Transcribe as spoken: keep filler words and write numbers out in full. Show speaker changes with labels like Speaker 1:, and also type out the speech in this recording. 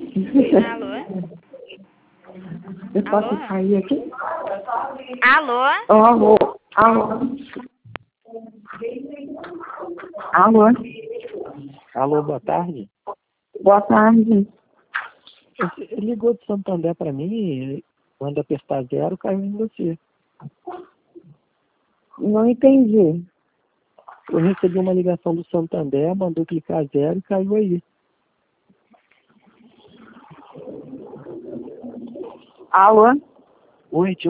Speaker 1: Alô?
Speaker 2: Eu posso
Speaker 1: Alô?
Speaker 2: sair aqui?
Speaker 1: Alô?
Speaker 2: Oh, alô? Alô? Alô?
Speaker 3: Alô, boa tarde.
Speaker 2: Boa tarde.
Speaker 3: Ele ligou de Santander para mim, quando apertar zero, caiu em você.
Speaker 2: Não entendi.
Speaker 3: Eu recebi uma ligação do Santander, mandou clicar zero e caiu aí.
Speaker 2: Alô?
Speaker 3: Oi, tio.